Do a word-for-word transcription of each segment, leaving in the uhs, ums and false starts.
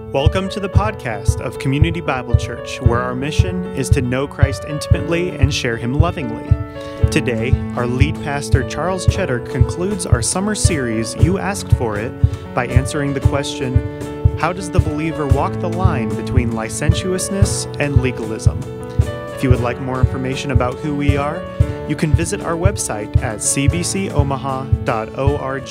Welcome to the podcast of Community Bible Church, where our mission is to know Christ intimately and share Him lovingly. Today, our lead pastor, Charles Cheddar, concludes our summer series, You Asked For It, by answering the question, how does the believer walk the line between licentiousness and legalism? If you would like more information about who we are, you can visit our website at c b c omaha dot org.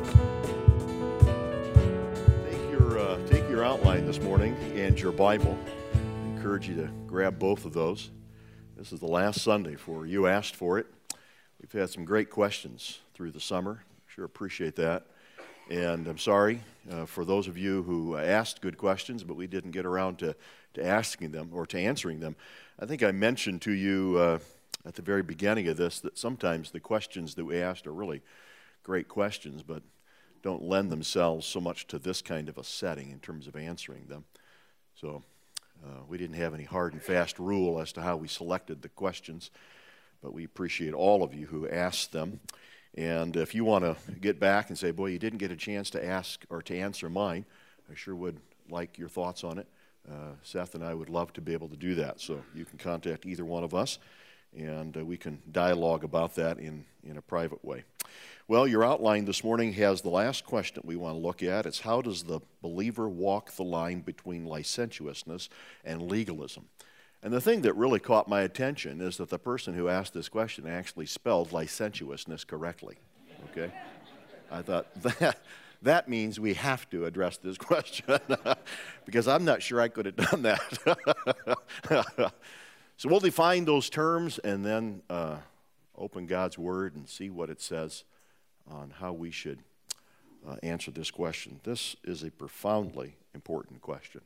Outline this morning and your Bible. I encourage you to grab both of those. This is the last Sunday for You Asked For It. We've had some great questions through the summer. Sure appreciate that. And I'm sorry uh, for those of you who asked good questions, but we didn't get around to, to asking them or to answering them. I think I mentioned to you uh, at the very beginning of this that sometimes the questions that we asked are really great questions, but don't lend themselves so much to this kind of a setting in terms of answering them. So uh, we didn't have any hard and fast rule as to how we selected the questions, but we appreciate all of you who asked them. And if you want to get back and say, boy, you didn't get a chance to ask or to answer mine, I sure would like your thoughts on it. Uh, Seth and I would love to be able to do that. So you can contact either one of us, and uh, we can dialogue about that in, in a private way. Well, your outline this morning has the last question we want to look at. It's how does the believer walk the line between licentiousness and legalism? And the thing that really caught my attention is that the person who asked this question actually spelled licentiousness correctly. Okay? I thought, that, that means we have to address this question because I'm not sure I could have done that. So we'll define those terms and then uh, open God's Word and see what it says on how we should uh, answer this question. This is a profoundly important question.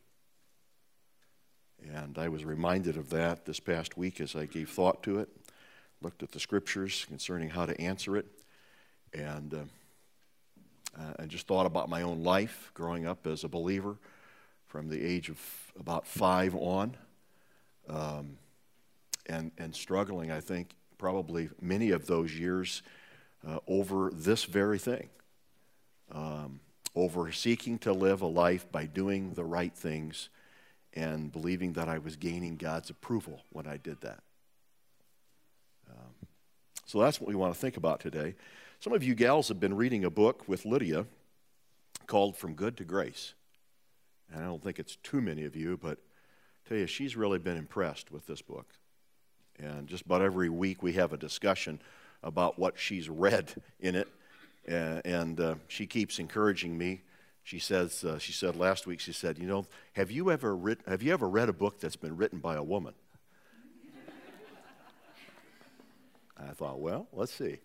And I was reminded of that this past week as I gave thought to it, looked at the scriptures concerning how to answer it, and uh, I just thought about my own life growing up as a believer from the age of about five on, um, and, and struggling, I think, probably many of those years Uh, over this very thing, um, over seeking to live a life by doing the right things and believing that I was gaining God's approval when I did that. Um, so that's what we want to think about today. Some of you gals have been reading a book with Lydia called From Good to Grace. And I don't think it's too many of you, but I tell you, she's really been impressed with this book. And just about every week we have a discussion about what she's read in it, uh, and uh, she keeps encouraging me. She says, uh, she said last week, she said, you know, have you ever writ- have you ever read a book that's been written by a woman? I thought, well, let's see.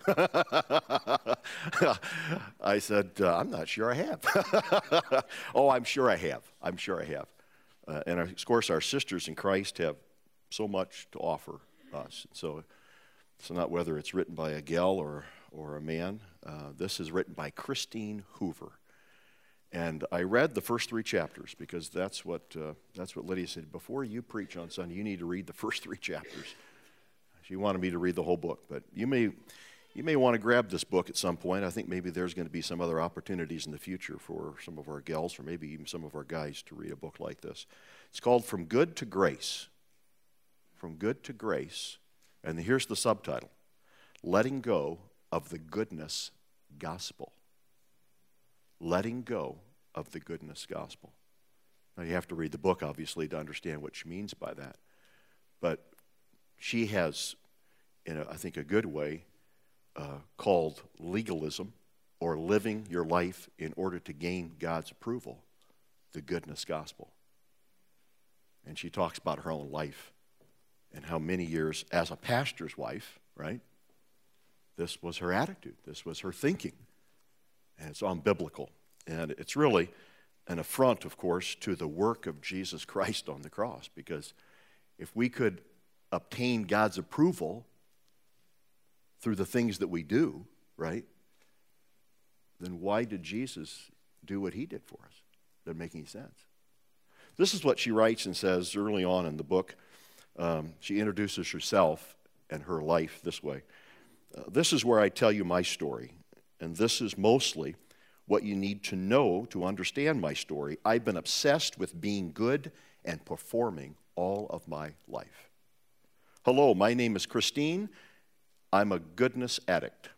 I said, uh, I'm not sure I have. Oh, I'm sure I have. I'm sure I have. Uh, and of course, our sisters in Christ have so much to offer us. So. So not whether it's written by a gal or, or a man. Uh, this is written by Christine Hoover. And I read the first three chapters because that's what, uh, that's what Lydia said. Before you preach on Sunday, you need to read the first three chapters. She wanted me to read the whole book. But you may, you may want to grab this book at some point. I think maybe there's going to be some other opportunities in the future for some of our gals or maybe even some of our guys to read a book like this. It's called From Good to Grace. From Good to Grace. And here's the subtitle, Letting Go of the Goodness Gospel. Letting Go of the Goodness Gospel. Now you have to read the book, obviously, to understand what she means by that. But she has, in a, I think a good way, uh, called legalism, or living your life in order to gain God's approval, the goodness gospel. And she talks about her own life. And how many years as a pastor's wife, right? This was her attitude. This was her thinking. And it's unbiblical. And it's really an affront, of course, to the work of Jesus Christ on the cross. Because if we could obtain God's approval through the things that we do, right? Then why did Jesus do what he did for us? Doesn't make any sense. This is what she writes and says early on in the book. Um, she introduces herself and her life this way. Uh, this is where I tell you my story, and this is mostly what you need to know to understand my story. I've been obsessed with being good and performing all of my life. Hello, my name is Christine. I'm a goodness addict.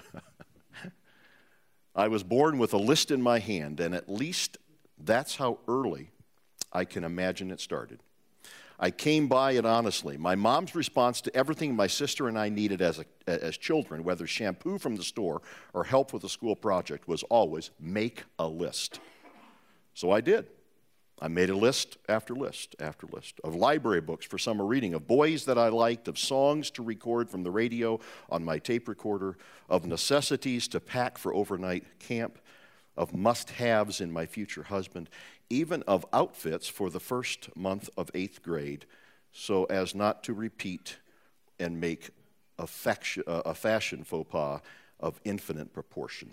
I was born with a list in my hand, and at least that's how early I can imagine it started. I came by it honestly. My mom's response to everything my sister and I needed as, a, as children, whether shampoo from the store or help with a school project, was always make a list. So I did. I made a list after list after list of library books for summer reading, of boys that I liked, of songs to record from the radio on my tape recorder, of necessities to pack for overnight camp, of must-haves in my future husband, even of outfits for the first month of eighth grade, so as not to repeat and make a, faction, uh, a fashion faux pas of infinite proportion.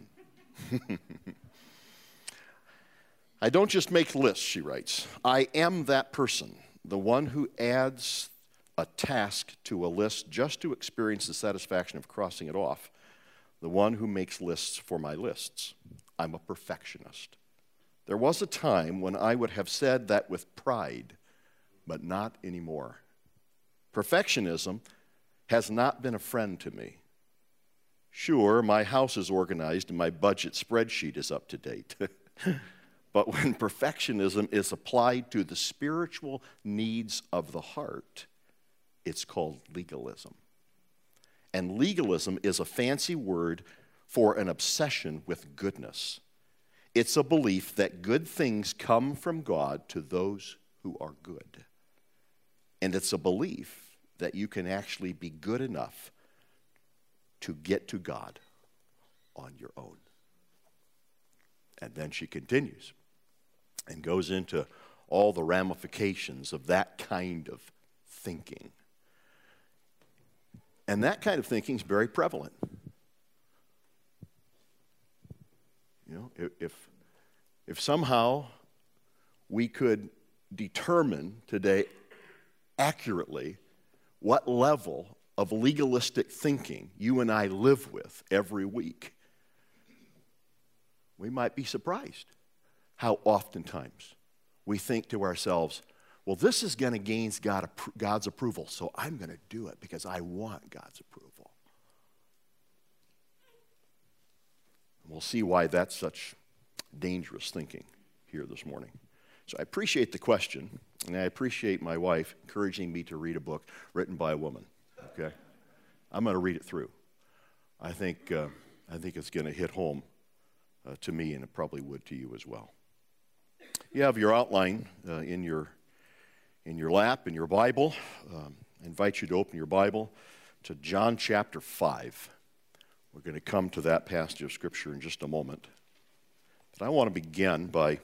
I don't just make lists, she writes. I am that person, the one who adds a task to a list just to experience the satisfaction of crossing it off, the one who makes lists for my lists. I'm a perfectionist. There was a time when I would have said that with pride, but not anymore. Perfectionism has not been a friend to me. Sure, my house is organized and my budget spreadsheet is up to date. But when perfectionism is applied to the spiritual needs of the heart, it's called legalism. And legalism is a fancy word for an obsession with goodness. It's a belief that good things come from God to those who are good. And it's a belief that you can actually be good enough to get to God on your own. And then she continues and goes into all the ramifications of that kind of thinking. And that kind of thinking is very prevalent. You know, if, if somehow we could determine today accurately what level of legalistic thinking you and I live with every week, we might be surprised how oftentimes we think to ourselves, well, this is going to gain God, God's approval, so I'm going to do it because I want God's approval. And we'll see why that's such dangerous thinking here this morning. So I appreciate the question, and I appreciate my wife encouraging me to read a book written by a woman, okay? I'm going to read it through. I think, uh, I think it's going to hit home uh, to me, and it probably would to you as well. You have your outline uh, in your in your lap, in your Bible. Um, I invite you to open your Bible to John chapter five. We're going to come to that passage of Scripture in just a moment. But I want to begin by,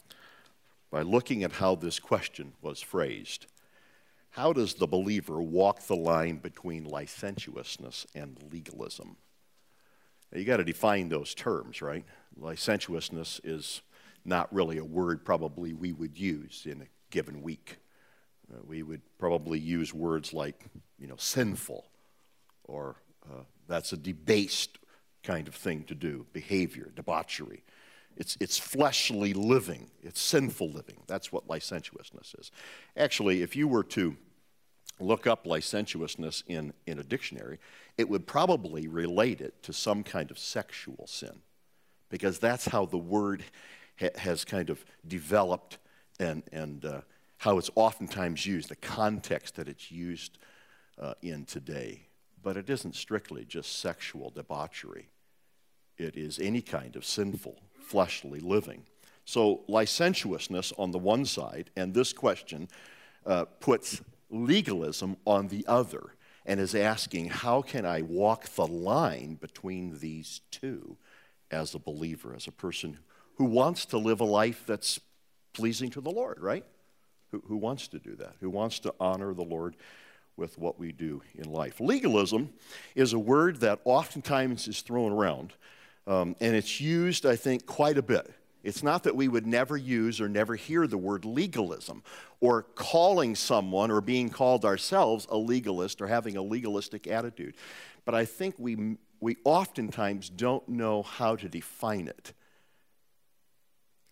by looking at how this question was phrased. How does the believer walk the line between licentiousness and legalism? Now, you got to define those terms, right? Licentiousness is not really a word probably we would use in a given week. Uh, we would probably use words like, you know, sinful, or uh, that's a debased kind of thing to do, behavior, debauchery. It's, it's fleshly living. It's sinful living. That's what licentiousness is. Actually, if you were to look up licentiousness in, in a dictionary, it would probably relate it to some kind of sexual sin, because that's how the word ha has kind of developed and, and uh, how it's oftentimes used, the context that it's used uh, in today. But it isn't strictly just sexual debauchery. It is any kind of sinful, fleshly living. So licentiousness on the one side, and this question uh, puts legalism on the other, and is asking, how can I walk the line between these two as a believer, as a person who wants to live a life that's pleasing to the Lord, right? Who, who wants to do that? Who wants to honor the Lord with what we do in life? Legalism is a word that oftentimes is thrown around, um, and it's used, I think, quite a bit. It's not that we would never use or never hear the word legalism, or calling someone or being called ourselves a legalist or having a legalistic attitude. But I think we, we oftentimes don't know how to define it.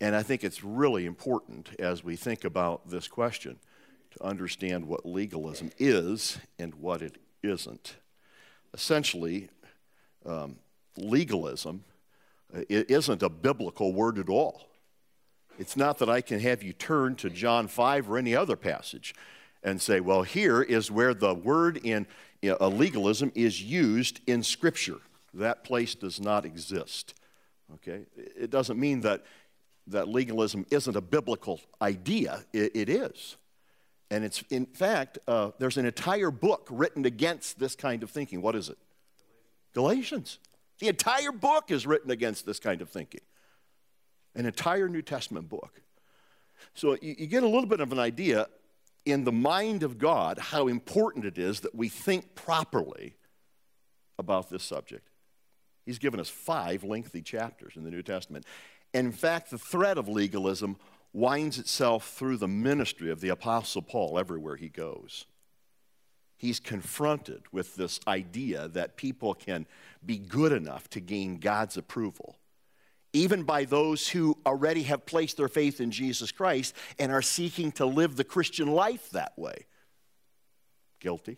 And I think it's really important as we think about this question to understand what legalism is and what it isn't. Essentially, um, legalism it isn't a biblical word at all. It's not that I can have you turn to John five or any other passage and say, well, here is where the word in you know, legalism is used in Scripture. That place does not exist. Okay? It doesn't mean that, that legalism isn't a biblical idea. It, it is. And it's, in fact, uh, there's an entire book written against this kind of thinking. What is it? Galatians. The entire book is written against this kind of thinking. An entire New Testament book. So you, you get a little bit of an idea in the mind of God how important it is that we think properly about this subject. He's given us five lengthy chapters in the New Testament. And in fact, the thread of legalism winds itself through the ministry of the Apostle Paul everywhere he goes. He's confronted with this idea that people can be good enough to gain God's approval, even by those who already have placed their faith in Jesus Christ and are seeking to live the Christian life that way. Guilty.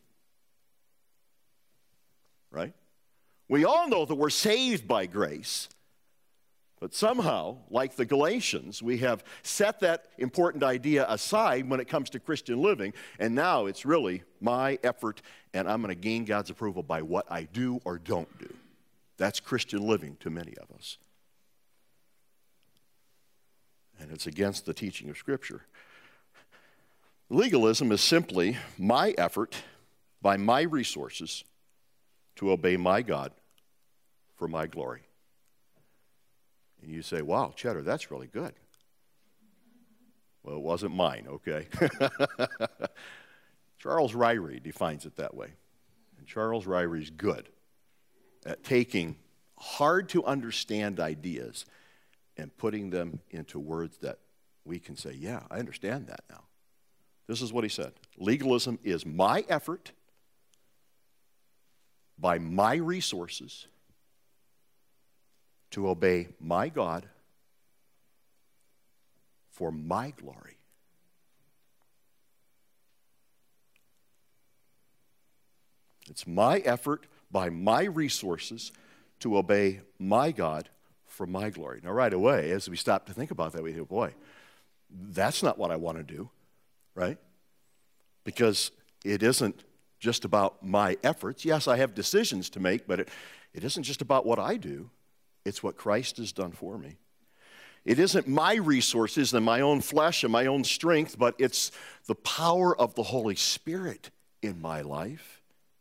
Right? We all know that we're saved by grace, but somehow, like the Galatians, we have set that important idea aside when it comes to Christian living, and now it's really my effort, and I'm going to gain God's approval by what I do or don't do. That's Christian living to many of us. And it's against the teaching of Scripture. Legalism is simply my effort by my resources to obey my God for my glory. And you say, wow, Cheddar, that's really good. Well, it wasn't mine, okay? Charles Ryrie defines it that way. And Charles Ryrie's good at taking hard-to-understand ideas and putting them into words that we can say, yeah, I understand that now. This is what he said. Legalism is my effort by my resources to obey my God for my glory. It's my effort by my resources to obey my God for my glory. Now, right away, as we stop to think about that, we think, boy, that's not what I want to do, right? Because it isn't just about my efforts. Yes, I have decisions to make, but it, it isn't just about what I do. It's what Christ has done for me. It isn't my resources and my own flesh and my own strength, but it's the power of the Holy Spirit in my life.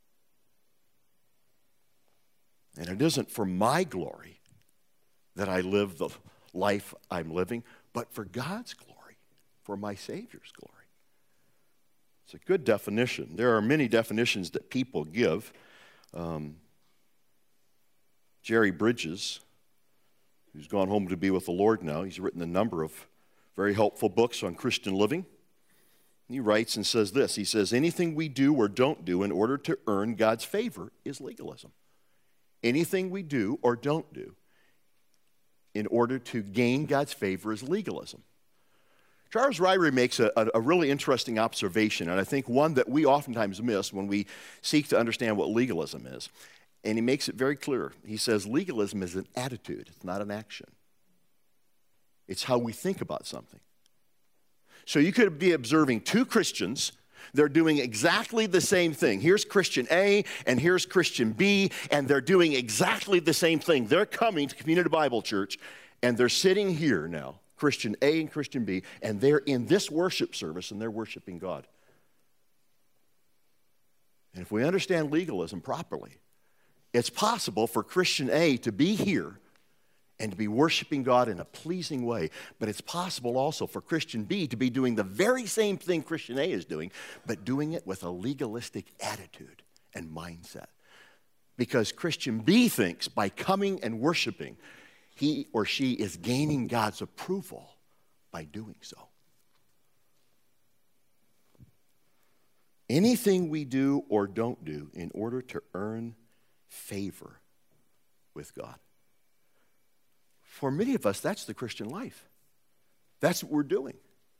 And it isn't for my glory that I live the life I'm living, but for God's glory, for my Savior's glory. It's a good definition. There are many definitions that people give. Um, Jerry Bridges, who's gone home to be with the Lord now, he's written a number of very helpful books on Christian living. He writes and says this, he says, anything we do or don't do in order to earn God's favor is legalism. Anything we do or don't do in order to gain God's favor is legalism. Charles Ryrie makes a, a, a really interesting observation, and I think one that we oftentimes miss when we seek to understand what legalism is. And he makes it very clear. He says legalism is an attitude, it's not an action. It's how we think about something. So you could be observing two Christians. They're doing exactly the same thing. Here's Christian A and here's Christian B, and they're doing exactly the same thing. They're coming to Community Bible Church, and they're sitting here now, Christian A and Christian B, and they're in this worship service, and they're worshiping God. And if we understand legalism properly, it's possible for Christian A to be here and to be worshiping God in a pleasing way, but it's possible also for Christian B to be doing the very same thing Christian A is doing, but doing it with a legalistic attitude and mindset. Because Christian B thinks by coming and worshiping, he or she is gaining God's approval by doing so. Anything we do or don't do in order to earn favor with God. For many of us, that's the Christian life. That's what we're doing.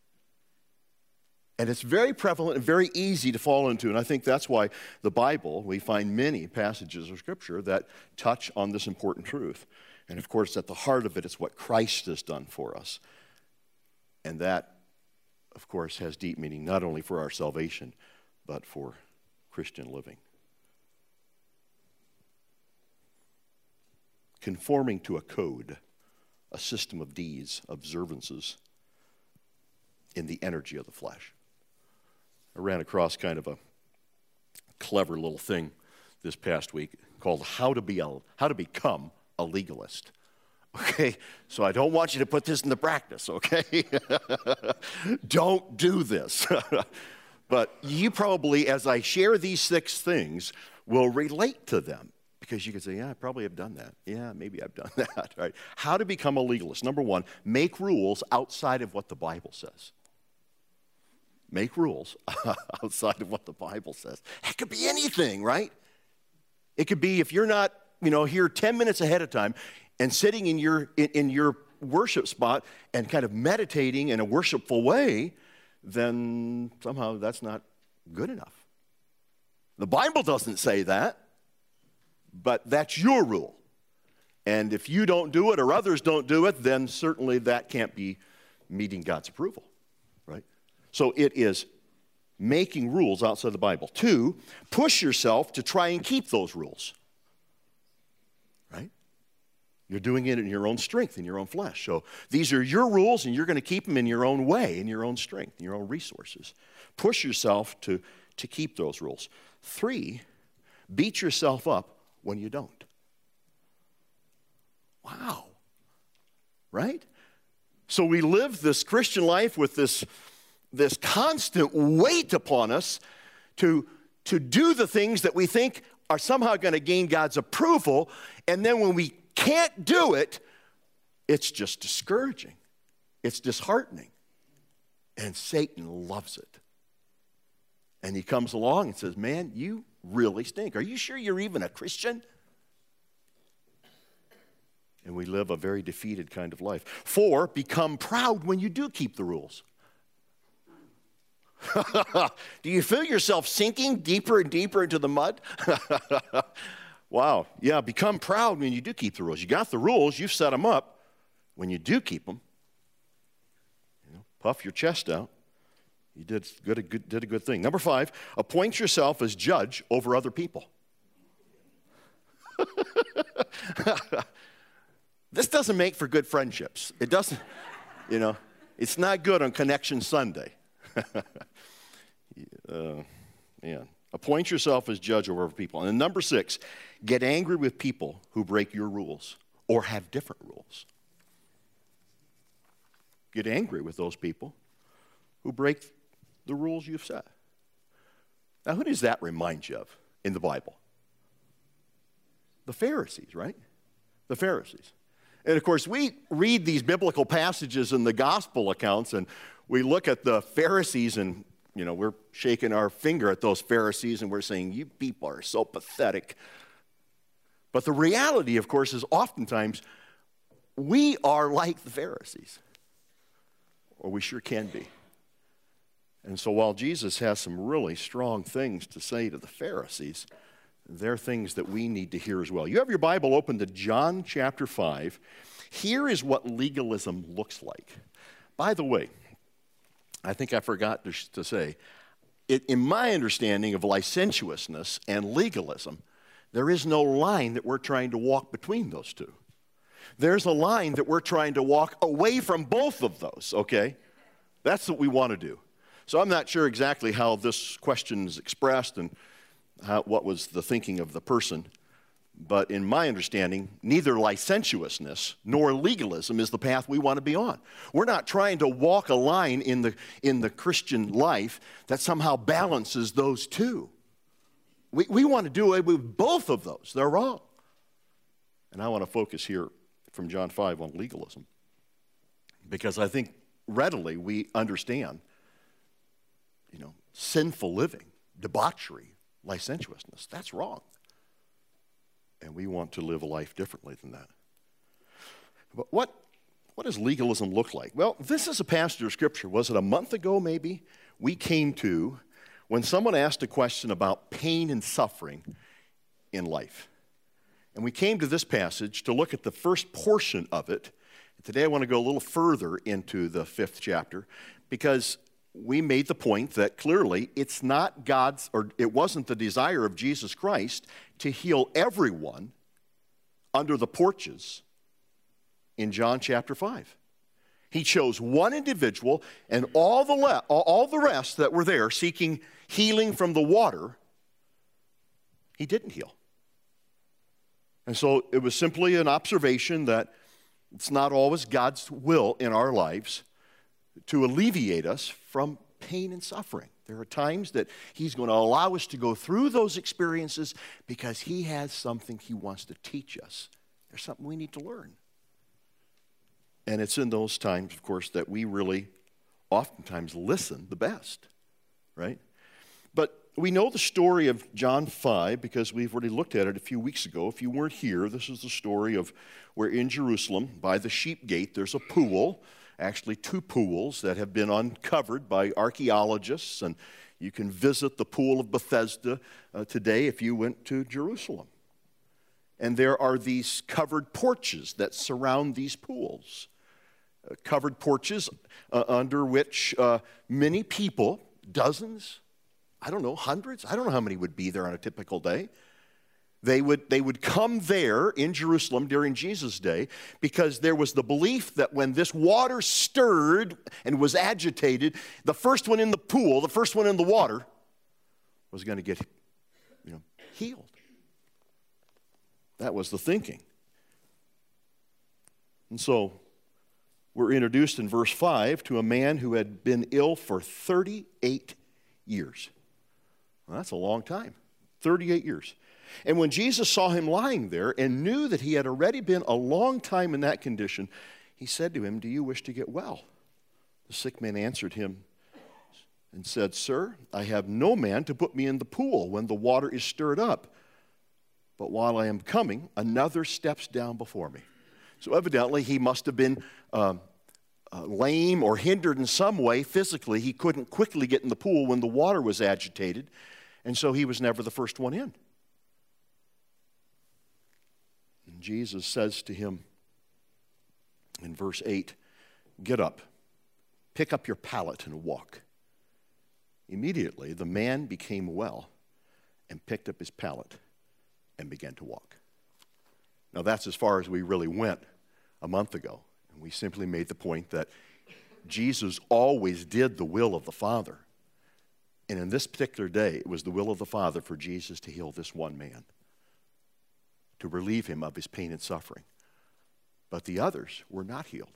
And it's very prevalent and very easy to fall into. And I think that's why the Bible, we find many passages of Scripture that touch on this important truth. And of course, at the heart of it, it's what Christ has done for us. And that, of course, has deep meaning not only for our salvation, but for Christian living. Conforming to a code, a system of deeds, observances in the energy of the flesh. I ran across kind of a clever little thing this past week called How to Be a, How to Become a Legalist. Okay, so I don't want you to put this into practice, okay? Don't do this. But you probably, as I share these six things, will relate to them. Because you can say, yeah, I probably have done that. Yeah, maybe I've done that. Right? How to become a legalist. Number one, make rules outside of what the Bible says. Make rules outside of what the Bible says. It could be anything, right? It could be if you're not, you know, here ten minutes ahead of time and sitting in your in, in your worship spot and kind of meditating in a worshipful way, then somehow that's not good enough. The Bible doesn't say that. But that's your rule. And if you don't do it or others don't do it, then certainly that can't be meeting God's approval, right? So it is making rules outside the Bible. Two, push yourself to try and keep those rules, right? You're doing it in your own strength, in your own flesh. So these are your rules, and you're going to keep them in your own way, in your own strength, in your own resources. Push yourself to, to keep those rules. Three, beat yourself up when you don't. Wow. Right? So we live this Christian life with this, this constant weight upon us to, to do the things that we think are somehow going to gain God's approval, and then when we can't do it, it's just discouraging. It's disheartening. And Satan loves it. And he comes along and says, man, you really stink. Are you sure you're even a Christian? And we live a very defeated kind of life. Four, become proud when you do keep the rules. Do you feel yourself sinking deeper and deeper into the mud? Wow. Yeah, become proud when you do keep the rules. You got the rules, you've set them up. When you do keep them, you know, puff your chest out. You did, good, good, did a good thing. Number five, appoint yourself as judge over other people. This doesn't make for good friendships. It doesn't, you know, it's not good on Connection Sunday. uh, man. Appoint yourself as judge over other people. And then number six, get angry with people who break your rules or have different rules. Get angry with those people who break the rules you've set. Now, who does that remind you of in the Bible? The Pharisees, right? The Pharisees. And of course, we read these biblical passages in the gospel accounts, and we look at the Pharisees, and, you know, we're shaking our finger at those Pharisees, and we're saying, you people are so pathetic. But the reality, of course, is oftentimes we are like the Pharisees, or we sure can be. And so while Jesus has some really strong things to say to the Pharisees, they're things that we need to hear as well. You have your Bible open to John chapter five. Here is what legalism looks like. By the way, I think I forgot to, to say, it, in my understanding of licentiousness and legalism, there is no line that we're trying to walk between those two. There's a line that we're trying to walk away from both of those, okay? That's what we want to do. So I'm not sure exactly how this question is expressed and how, what was the thinking of the person. But in my understanding, neither licentiousness nor legalism is the path we want to be on. We're not trying to walk a line in the, in the Christian life that somehow balances those two. We, we want to do away with both of those. They're wrong. And I want to focus here from John five on legalism, because I think readily we understand, you know, sinful living, debauchery, licentiousness. That's wrong. And we want to live a life differently than that. But what, what does legalism look like? Well, this is a passage of Scripture. Was it a month ago, maybe, we came to when someone asked a question about pain and suffering in life. And we came to this passage to look at the first portion of it. Today I want to go a little further into the fifth chapter because we made the point that clearly it's not God's, or it wasn't the desire of Jesus Christ to heal everyone under the porches in John chapter five. He chose one individual, and all the, le- all the rest that were there seeking healing from the water, he didn't heal. And so it was simply an observation that it's not always God's will in our lives to alleviate us from pain and suffering. There are times that he's going to allow us to go through those experiences because he has something he wants to teach us. There's something we need to learn. And it's in those times, of course, that we really oftentimes listen the best, right? But we know the story of John five because we've already looked at it a few weeks ago. If you weren't here, this is the story of where in Jerusalem, by the sheep gate, there's a pool, actually two pools that have been uncovered by archaeologists, and you can visit the pool of Bethesda uh, today if you went to Jerusalem. And there are these covered porches that surround these pools. Uh, covered porches uh, under which uh, many people, dozens, I don't know, hundreds, I don't know how many would be there on a typical day. They would, they would come there in Jerusalem during Jesus' day because there was the belief that when this water stirred and was agitated, the first one in the pool, the first one in the water, was going to get, you know, healed. That was the thinking. And so we're introduced in verse five to a man who had been ill for thirty-eight years. Well, that's a long time, thirty-eight years. And when Jesus saw him lying there and knew that he had already been a long time in that condition, he said to him, "Do you wish to get well?" The sick man answered him and said, "Sir, I have no man to put me in the pool when the water is stirred up. But while I am coming, another steps down before me." So evidently he must have been um, uh, lame or hindered in some way physically. He couldn't quickly get in the pool when the water was agitated, and so he was never the first one in. And Jesus says to him in verse eight, "Get up, pick up your pallet and walk." Immediately the man became well and picked up his pallet and began to walk. Now that's as far as we really went a month ago. And we simply made the point that Jesus always did the will of the Father. And in this particular day, it was the will of the Father for Jesus to heal this one man, to relieve him of his pain and suffering. But the others were not healed.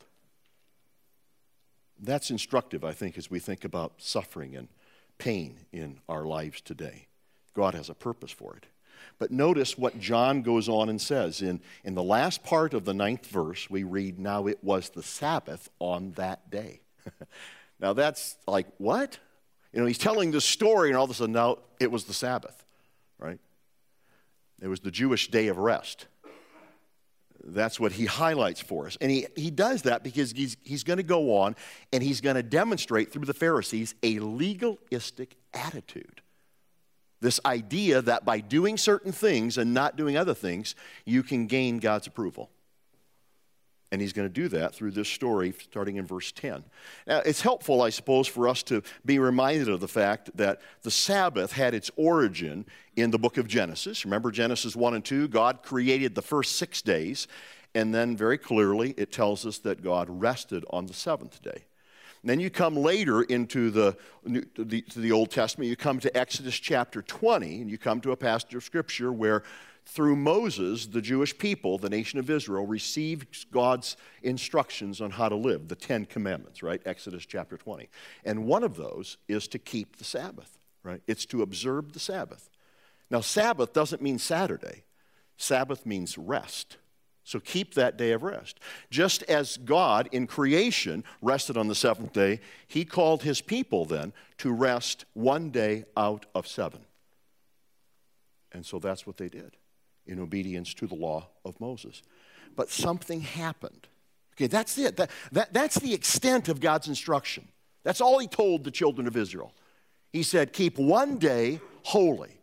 That's instructive, I think, as we think about suffering and pain in our lives today. God has a purpose for it. But notice what John goes on and says. In, in the last part of the ninth verse, we read, "Now it was the Sabbath on that day." Now that's like, what? You know, he's telling this story, and all of a sudden, now it was the Sabbath, right? It was the Jewish day of rest. That's what he highlights for us. And he, he does that because he's, he's going to go on, and he's going to demonstrate through the Pharisees a legalistic attitude. This idea that by doing certain things and not doing other things, you can gain God's approval. And he's going to do that through this story starting in verse ten. Now, it's helpful, I suppose, for us to be reminded of the fact that the Sabbath had its origin in the book of Genesis. Remember Genesis one and two? God created the first six days, and then very clearly it tells us that God rested on the seventh day. And then you come later into the, the, to the Old Testament, you come to Exodus chapter twenty, and you come to a passage of Scripture where through Moses, the Jewish people, the nation of Israel, received God's instructions on how to live, the Ten Commandments, right? Exodus chapter twenty. And one of those is to keep the Sabbath, right? It's to observe the Sabbath. Now, Sabbath doesn't mean Saturday. Sabbath means rest. So keep that day of rest. Just as God in creation rested on the seventh day, he called his people then to rest one day out of seven. And so that's what they did in obedience to the law of Moses. But something happened. Okay, that's it. That, that, that's the extent of God's instruction. That's all he told the children of Israel. He said, keep one day holy.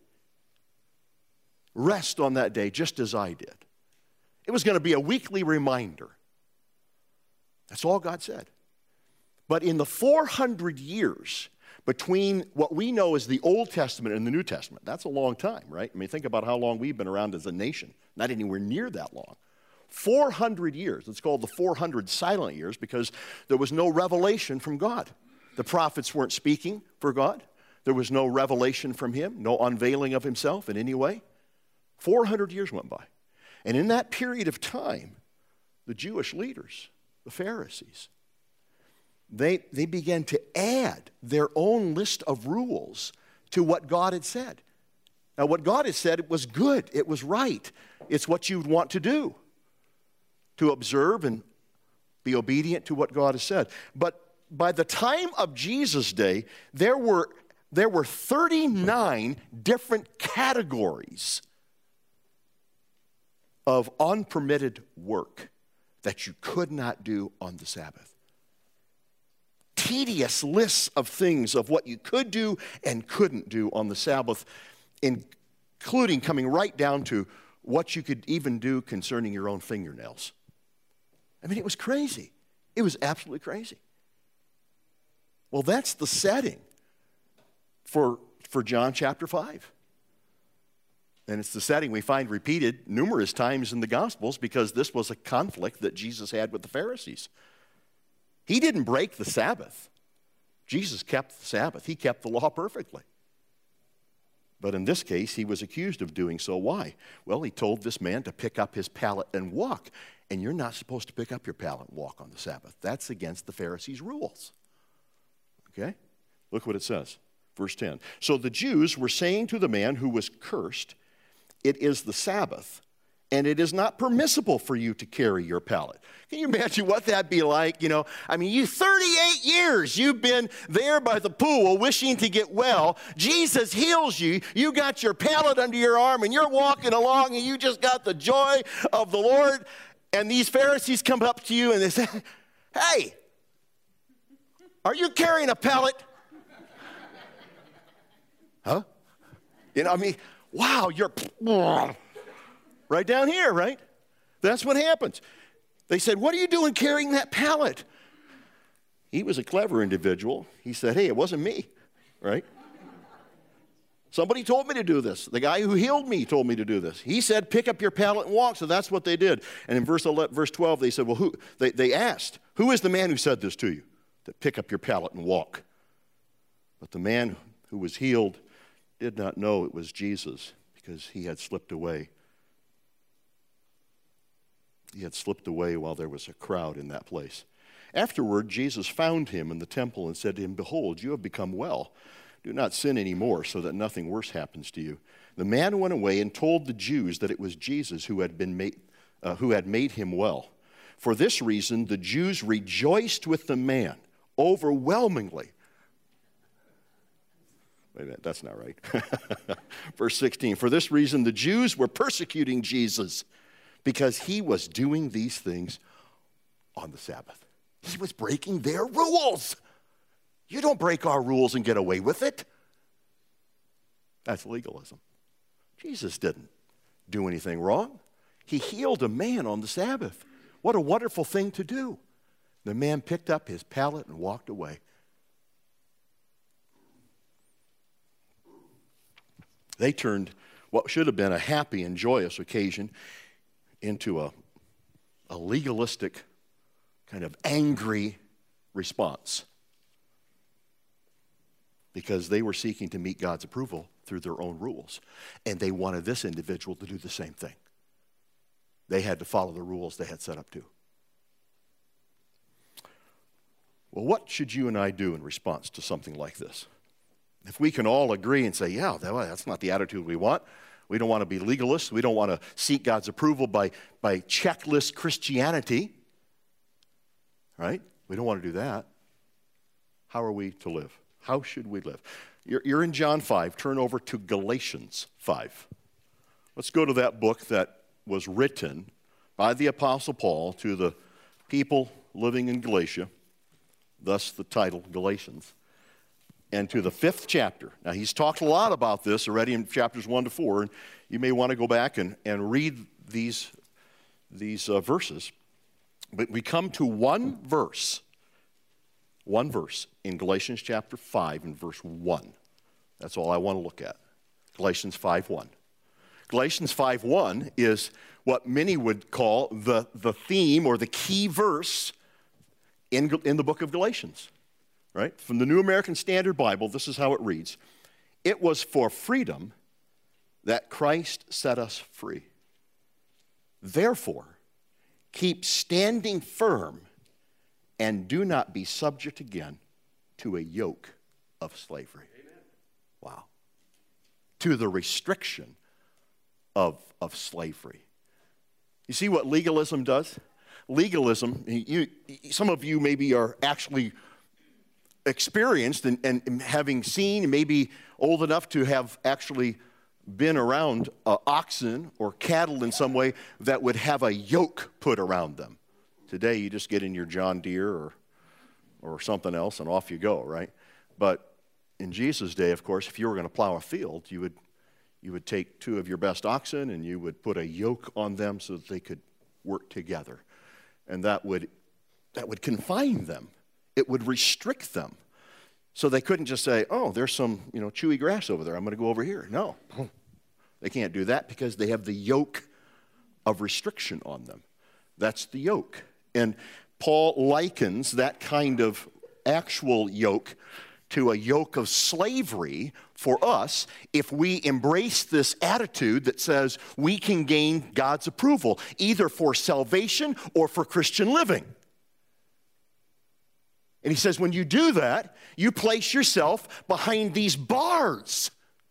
Rest on that day just as I did. It was going to be a weekly reminder. That's all God said. But in the four hundred years between what we know as the Old Testament and the New Testament, that's a long time, right? I mean, think about how long we've been around as a nation. Not anywhere near that long. four hundred years. It's called the four hundred silent years because there was no revelation from God. The prophets weren't speaking for God. There was no revelation from him, no unveiling of himself in any way. four hundred years went by. And in that period of time, the Jewish leaders, the Pharisees, they, they began to add their own list of rules to what God had said. Now, what God had said, it was good. It was right. It's what you'd want to do, to observe and be obedient to what God has said. But by the time of Jesus' day, there were, there were thirty-nine different categories of unpermitted work that you could not do on the Sabbath. Tedious lists of things of what you could do and couldn't do on the Sabbath, including coming right down to what you could even do concerning your own fingernails. I mean, it was crazy. It was absolutely crazy. Well, that's the setting for, for John chapter five. And it's the setting we find repeated numerous times in the Gospels because this was a conflict that Jesus had with the Pharisees. He didn't break the Sabbath. Jesus kept the Sabbath. He kept the law perfectly. But in this case, he was accused of doing so. Why? Well, he told this man to pick up his pallet and walk. And you're not supposed to pick up your pallet and walk on the Sabbath. That's against the Pharisees' rules. Okay? Look what it says. Verse ten. So the Jews were saying to the man who was cursed, it is the Sabbath, and it is not permissible for you to carry your pallet. Can you imagine what that'd be like? You know, I mean, you thirty-eight years, you've been there by the pool wishing to get well. Jesus heals you. You got your pallet under your arm, and you're walking along, and you just got the joy of the Lord. And these Pharisees come up to you, and they say, hey, are you carrying a pallet? Huh? You know, I mean, wow, you're right down here, right? That's what happens. They said, what are you doing carrying that pallet? He was a clever individual. He said, hey, it wasn't me, right? Somebody told me to do this. The guy who healed me told me to do this. He said, pick up your pallet and walk. So that's what they did. And in verse eleven, verse twelve, they said, well, who? They, they asked, who is the man who said this to you? That pick up your pallet and walk. But the man who was healed did not know it was Jesus because he had slipped away. He had slipped away while there was a crowd in that place. Afterward, Jesus found him in the temple and said to him, behold, you have become well. Do not sin anymore so that nothing worse happens to you. The man went away and told the Jews that it was Jesus who had been made, uh, who had made him well. For this reason, the Jews rejoiced with the man overwhelmingly. Wait a minute, that's not right. Verse sixteen, for this reason, the Jews were persecuting Jesus because he was doing these things on the Sabbath. He was breaking their rules. You don't break our rules and get away with it. That's legalism. Jesus didn't do anything wrong. He healed a man on the Sabbath. What a wonderful thing to do. The man picked up his pallet and walked away. They turned what should have been a happy and joyous occasion into a, a legalistic, kind of angry response because they were seeking to meet God's approval through their own rules. And they wanted this individual to do the same thing. They had to follow the rules they had set up to. Well, what should you and I do in response to something like this? If we can all agree and say, yeah, that's not the attitude we want. We don't want to be legalists. We don't want to seek God's approval by, by checklist Christianity. Right? We don't want to do that. How are we to live? How should we live? You're, you're in John five. Turn over to Galatians five. Let's go to that book that was written by the Apostle Paul to the people living in Galatia, thus the title, Galatians, and to the fifth chapter. Now, he's talked a lot about this already in chapters one to four, and you may want to go back and, and read these, these uh, verses. But we come to one verse, one verse in Galatians chapter five and verse one. That's all I want to look at. Galatians five one. Galatians five one is what many would call the, the theme or the key verse in, in the book of Galatians, right? From the New American Standard Bible, this is how it reads. It was for freedom that Christ set us free. Therefore, keep standing firm and do not be subject again to a yoke of slavery. Amen. Wow. To the restriction of, of slavery. You see what legalism does? Legalism, you, some of you maybe are actually experienced and, and having seen, maybe old enough to have actually been around uh, oxen or cattle in some way that would have a yoke put around them. Today you just get in your John Deere or, or something else and off you go, right? But in Jesus' day, of course, if you were going to plow a field, you would, you would take two of your best oxen and you would put a yoke on them so that they could work together. And that would, that would confine them. It would restrict them. So they couldn't just say, oh, there's some, you know, chewy grass over there. I'm going to go over here. No, they can't do that because they have the yoke of restriction on them. That's the yoke. And Paul likens that kind of actual yoke to a yoke of slavery for us if we embrace this attitude that says we can gain God's approval, either for salvation or for Christian living. And he says, when you do that, you place yourself behind these bars.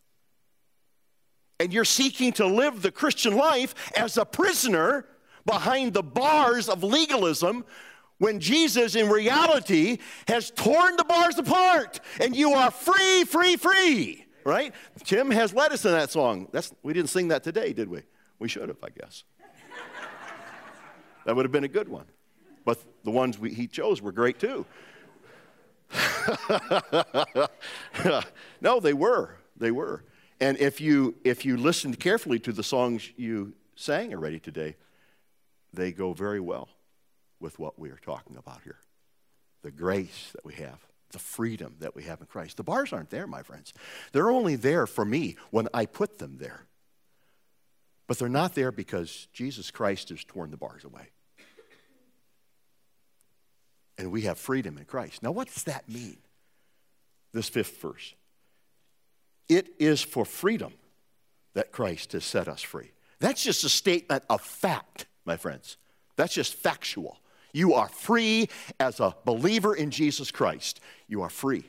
And you're seeking to live the Christian life as a prisoner behind the bars of legalism, when Jesus, in reality, has torn the bars apart. And you are free, free, free. Right? Tim has led us in that song. That's, we didn't sing that today, did we? We should have, I guess. That would have been a good one. But the ones we, he chose were great, too. No, they were. They were. And if you if you listened carefully to the songs you sang already today, they go very well with what we are talking about here. The grace that we have, the freedom that we have in Christ. The bars aren't there, my friends. They're only there for me when I put them there. But they're not there because Jesus Christ has torn the bars away. And we have freedom in Christ. Now, what does that mean? This fifth verse. It is for freedom that Christ has set us free. That's just a statement of fact, my friends. That's just factual. You are free as a believer in Jesus Christ. You are free.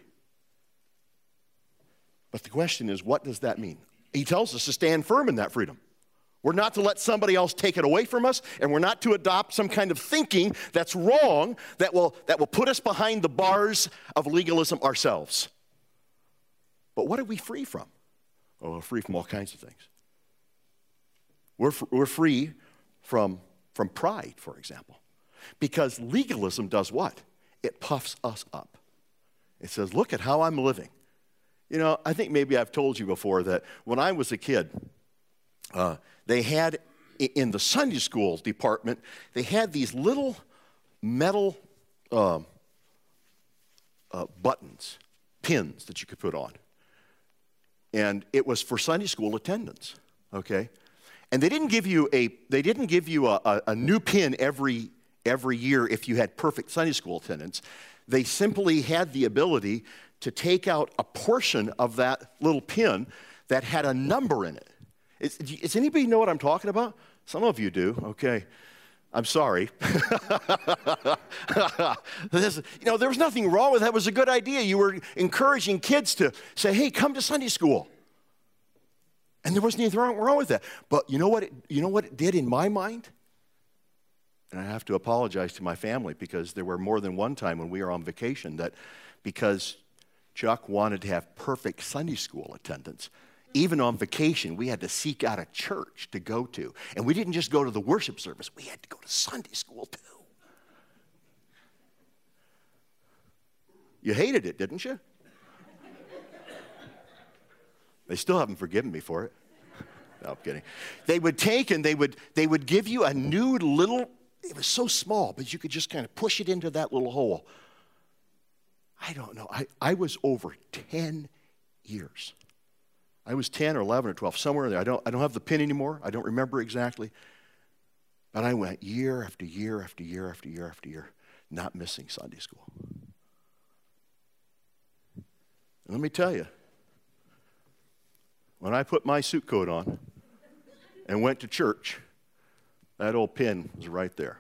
But the question is, what does that mean? He tells us to stand firm in that freedom. We're not to let somebody else take it away from us, and we're not to adopt some kind of thinking that's wrong that will, that will put us behind the bars of legalism ourselves. But what are we free from? Oh, we're free from all kinds of things. We're, we're free from, from pride, for example. Because legalism does what? It puffs us up. It says, look at how I'm living. You know, I think maybe I've told you before that when I was a kid, uh, they had, in the Sunday school department, they had these little metal uh, uh, buttons, pins that you could put on. And it was for Sunday school attendance, okay? And they didn't give you a, they didn't give you a, a, a new pin every, every year if you had perfect Sunday school attendance. They simply had the ability to take out a portion of that little pin that had a number in it. Is, does anybody know what I'm talking about? Some of you do, okay. I'm sorry. This, you know, there was nothing wrong with that. It was a good idea. You were encouraging kids to say, hey, come to Sunday school. And there wasn't anything wrong, wrong with that. But you know what it, you know what it did in my mind? And I have to apologize to my family because there were more than one time when we were on vacation that because Chuck wanted to have perfect Sunday school attendance, even on vacation, we had to seek out a church to go to. And we didn't just go to the worship service. We had to go to Sunday school, too. You hated it, didn't you? They still haven't forgiven me for it. No, I'm kidding. They would take and they would, they would give you a new little, it was so small, but you could just kind of push it into that little hole. I don't know. I, I was over ten years. I was ten or eleven or twelve, somewhere in there. I don't, I don't have the pin anymore. I don't remember exactly. But I went year after year after year after year after year, not missing Sunday school. And let me tell you, when I put my suit coat on and went to church, that old pin was right there.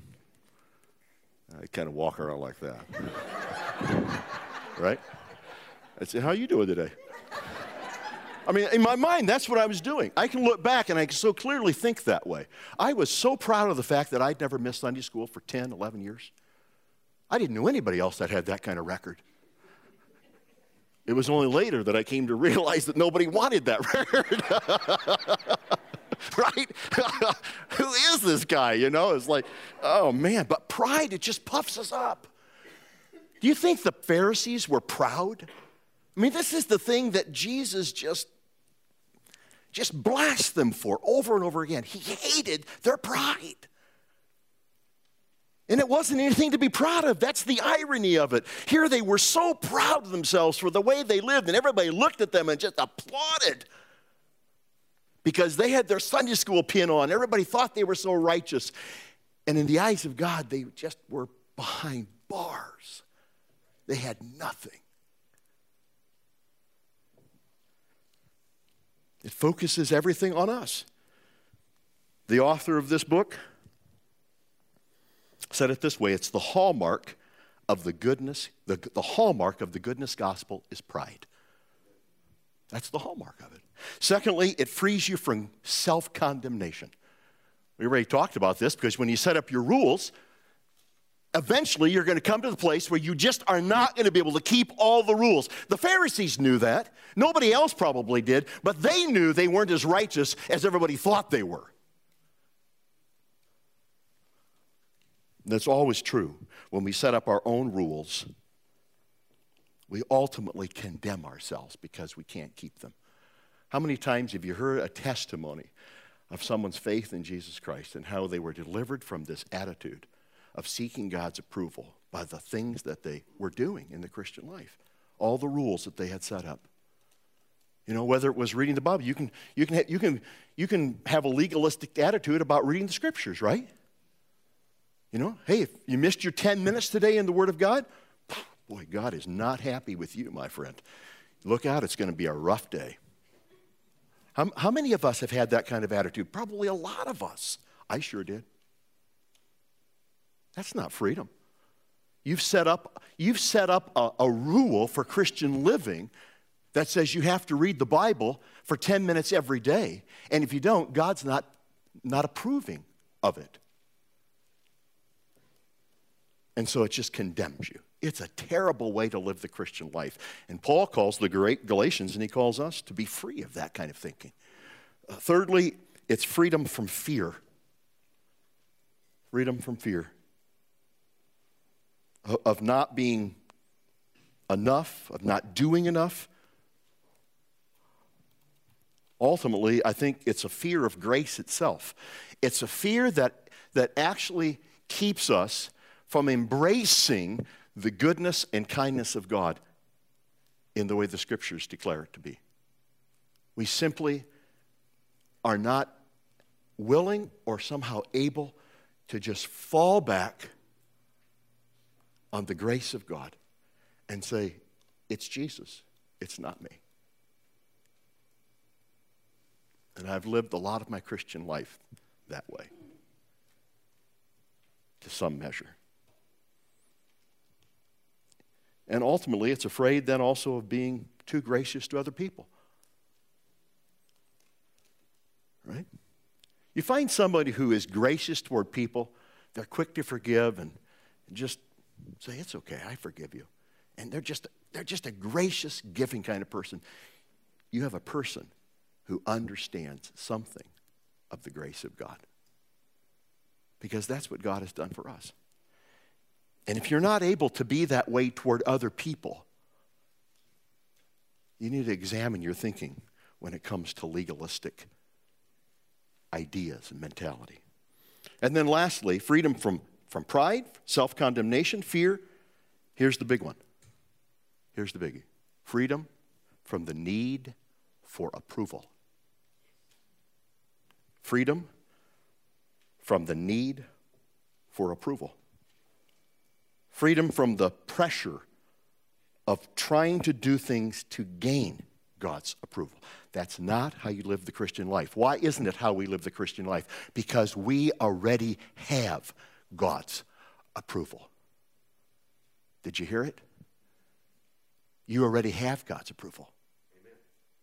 I kind of walk around like that. Right? I said, how you doing today? I mean, in my mind, that's what I was doing. I can look back and I can so clearly think that way. I was so proud of the fact that I'd never missed Sunday school for ten, eleven years. I didn't know anybody else that had that kind of record. It was only later that I came to realize that nobody wanted that record. Right? Who is this guy? You know, it's like, oh man, but pride, it just puffs us up. Do you think the Pharisees were proud? I mean, this is the thing that Jesus just, just blasts them for over and over again. He hated their pride. And it wasn't anything to be proud of. That's the irony of it. Here they were so proud of themselves for the way they lived, and everybody looked at them and just applauded because they had their Sunday school pin on. Everybody thought they were so righteous. And in the eyes of God, they just were behind bars. They had nothing. It focuses everything on us. The author of this book said it this way: it's the hallmark of the goodness, the, the hallmark of the goodness gospel is pride. That's the hallmark of it. Secondly, it frees you from self-condemnation. We already talked about this because when you set up your rules, eventually you're going to come to the place where you just are not going to be able to keep all the rules. The Pharisees knew that. Nobody else probably did, but they knew they weren't as righteous as everybody thought they were. That's always true. When we set up our own rules, we ultimately condemn ourselves because we can't keep them. How many times have you heard a testimony of someone's faith in Jesus Christ and how they were delivered from this attitude of seeking God's approval by the things that they were doing in the Christian life, all the rules that they had set up? You know, whether it was reading the Bible, you can, you can, you can, you can have a legalistic attitude about reading the Scriptures, right? You know, hey, if you missed your ten minutes today in the Word of God, boy, God is not happy with you, my friend. Look out, it's going to be a rough day. How, how many of us have had that kind of attitude? Probably a lot of us. I sure did. That's not freedom. You've set up, you've set up a, a rule for Christian living that says you have to read the Bible for ten minutes every day. And if you don't, God's not, not approving of it. And so it just condemns you. It's a terrible way to live the Christian life. And Paul calls the great Galatians, and he calls us to be free of that kind of thinking. Uh, thirdly, it's freedom from fear. Freedom from fear. Of, of not being enough, of not doing enough. Ultimately, I think it's a fear of grace itself. It's a fear that, that actually keeps us from embracing the goodness and kindness of God in the way the Scriptures declare it to be. We simply are not willing or somehow able to just fall back on the grace of God and say, it's Jesus, it's not me. And I've lived a lot of my Christian life that way, to some measure. And ultimately, it's afraid then also of being too gracious to other people. Right? You find somebody who is gracious toward people, they're quick to forgive and just say, it's okay, I forgive you. And they're just, they're just a gracious, giving kind of person. You have a person who understands something of the grace of God. Because that's what God has done for us. And if you're not able to be that way toward other people, you need to examine your thinking when it comes to legalistic ideas and mentality. And then lastly, freedom from, from pride, self-condemnation, fear. Here's the big one. Here's the biggie. Freedom from the need for approval. Freedom from the need for approval. Freedom from the pressure of trying to do things to gain God's approval. That's not how you live the Christian life. Why isn't it how we live the Christian life? Because we already have God's approval. Did you hear it? You already have God's approval. Amen.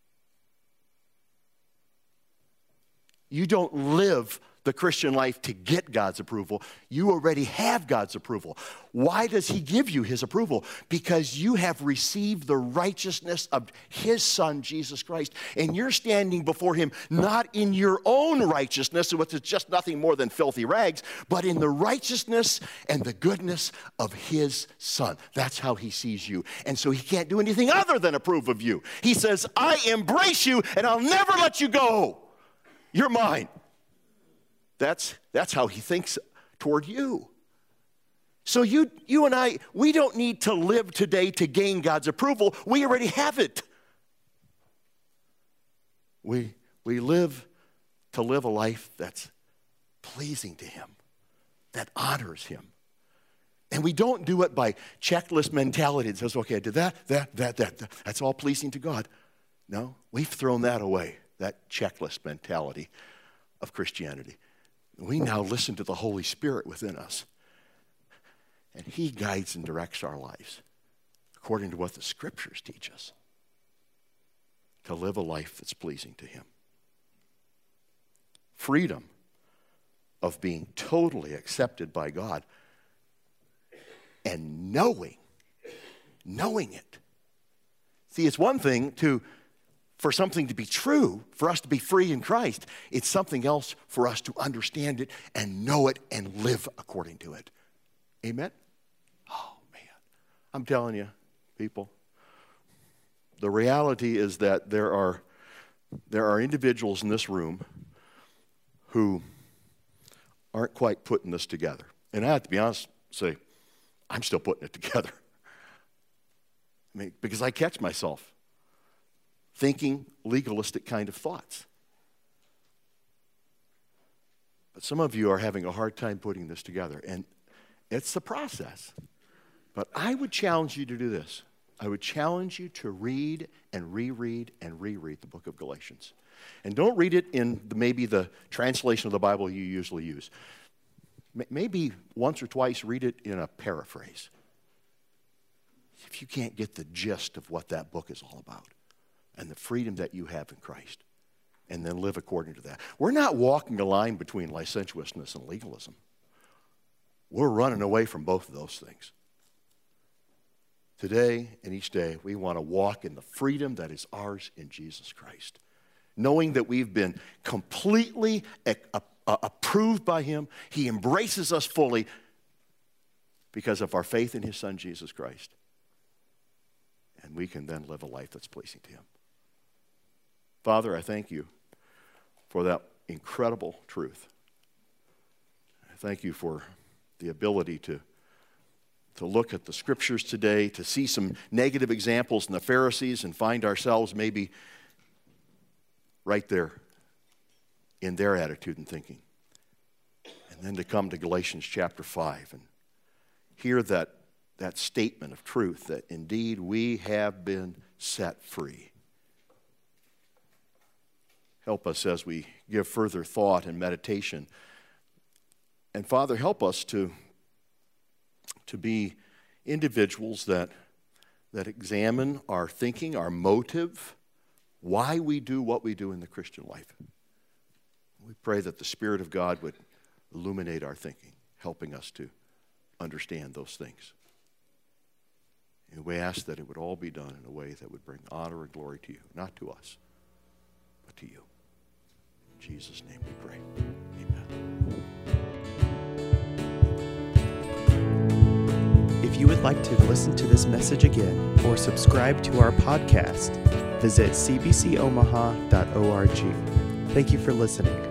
You don't live the Christian life to get God's approval. You already have God's approval. Why does he give you his approval? Because you have received the righteousness of his Son, Jesus Christ, and you're standing before him not in your own righteousness, which is just nothing more than filthy rags, but in the righteousness and the goodness of his Son. That's how he sees you. And so he can't do anything other than approve of you. He says, I embrace you and I'll never let you go. You're mine. That's, that's how he thinks toward you. So you, you and I, we don't need to live today to gain God's approval. We already have it. We, we live to live a life that's pleasing to him, that honors him. And we don't do it by checklist mentality. It says, okay, I did that, that, that, that, that. That's all pleasing to God. No, we've thrown that away, that checklist mentality of Christianity. We now listen to the Holy Spirit within us. And he guides and directs our lives according to what the Scriptures teach us, to live a life that's pleasing to him. Freedom of being totally accepted by God and knowing, knowing it. See, it's one thing to for something to be true, for us to be free in Christ. It's something else for us to understand it and know it and live according to it. Amen? Oh, man. I'm telling you, people, the reality is that there are, there are individuals in this room who aren't quite putting this together. And I have to be honest, say, I'm still putting it together. I mean, because I catch myself thinking legalistic kind of thoughts. But some of you are having a hard time putting this together, and it's the process. But I would challenge you to do this. I would challenge you to read and reread and reread the book of Galatians. And don't read it in the, maybe the translation of the Bible you usually use. Maybe once or twice read it in a paraphrase. If you can't get the gist of what that book is all about and the freedom that you have in Christ, and then live according to that. We're not walking a line between licentiousness and legalism. We're running away from both of those things. Today and each day, we want to walk in the freedom that is ours in Jesus Christ, knowing that we've been completely approved by him. He embraces us fully because of our faith in his Son, Jesus Christ. And we can then live a life that's pleasing to him. Father, I thank you for that incredible truth. I thank you for the ability to, to look at the Scriptures today, to see some negative examples in the Pharisees and find ourselves maybe right there in their attitude and thinking. And then to come to Galatians chapter five and hear that, that statement of truth that indeed we have been set free. Help us as we give further thought and meditation. And Father, help us to, to be individuals that, that examine our thinking, our motive, why we do what we do in the Christian life. We pray that the Spirit of God would illuminate our thinking, helping us to understand those things. And we ask that it would all be done in a way that would bring honor and glory to you, not to us, but to you. In Jesus' name we pray. Amen. you would like to listen to this message again or subscribe to our podcast, visit c b c omaha dot org. Thank you for listening.